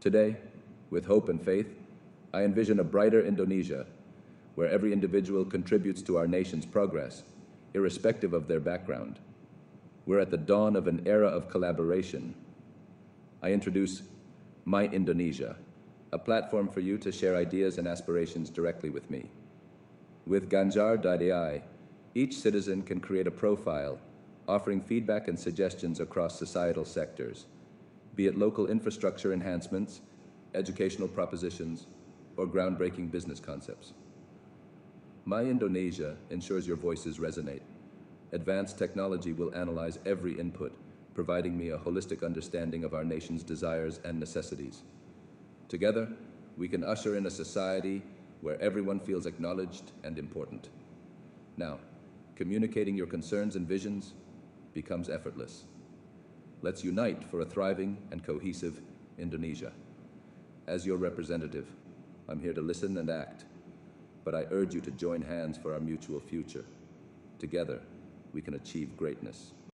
Today, with hope and faith, I envision a brighter Indonesia where every individual contributes to our nation's progress, irrespective of their background. We're at the dawn of an era of collaboration. I introduce My Indonesia, a platform for you to share ideas and aspirations directly with me. With Ganjar.ai, each citizen can create a profile offering feedback and suggestions across societal sectors, be it local infrastructure enhancements, educational propositions, or groundbreaking business concepts. My Indonesia ensures your voices resonate. Advanced technology will analyze every input, providing me a holistic understanding of our nation's desires and necessities. Together, we can usher in a society where everyone feels acknowledged and important. Now, communicating your concerns and visions becomes effortless. Let's unite for a thriving and cohesive Indonesia. As your representative, I'm here to listen and act, but I urge you to join hands for our mutual future. Together, we can achieve greatness.